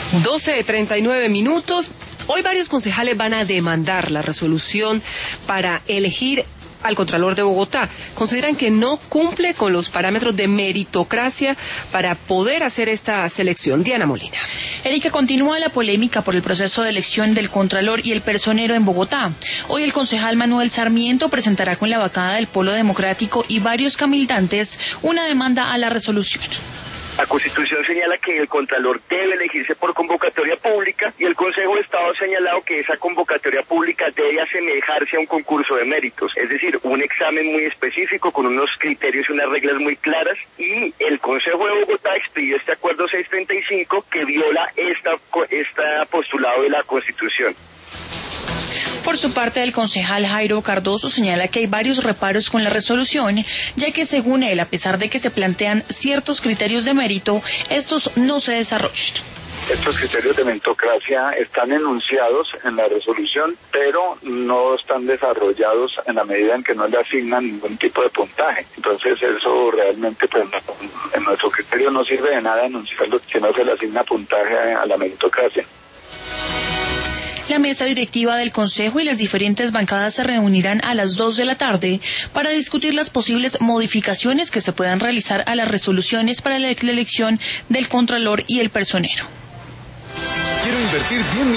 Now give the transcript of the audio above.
12:39. Hoy varios concejales van a demandar la resolución para elegir al Contralor de Bogotá. Consideran que no cumple con los parámetros de meritocracia para poder hacer esta selección. Diana Molina. Erika, continúa la polémica por el proceso de elección del Contralor y el Personero en Bogotá. Hoy el concejal Manuel Sarmiento presentará con la bancada del Polo Democrático y varios cabildantes una demanda a la resolución. La Constitución señala que el Contralor debe elegirse por convocatoria pública y el Consejo de Estado ha señalado que esa convocatoria pública debe asemejarse a un concurso de méritos, es decir, un examen muy específico con unos criterios y unas reglas muy claras, y el Consejo de Bogotá expidió este acuerdo 635 que viola esta postulado de la Constitución. Por su parte, el concejal Jairo Cardoso señala que hay varios reparos con la resolución, ya que según él, a pesar de que se plantean ciertos criterios de mérito, estos no se desarrollan. Estos criterios de meritocracia están enunciados en la resolución, pero no están desarrollados en la medida en que no le asignan ningún tipo de puntaje. Entonces eso realmente, pues, en nuestro criterio no sirve de nada enunciarlo si no se le asigna puntaje a la meritocracia. La mesa directiva del Consejo y las diferentes bancadas se reunirán a las 2 de la tarde para discutir las posibles modificaciones que se puedan realizar a las resoluciones para la elección del Contralor y el Personero. Quiero invertir bien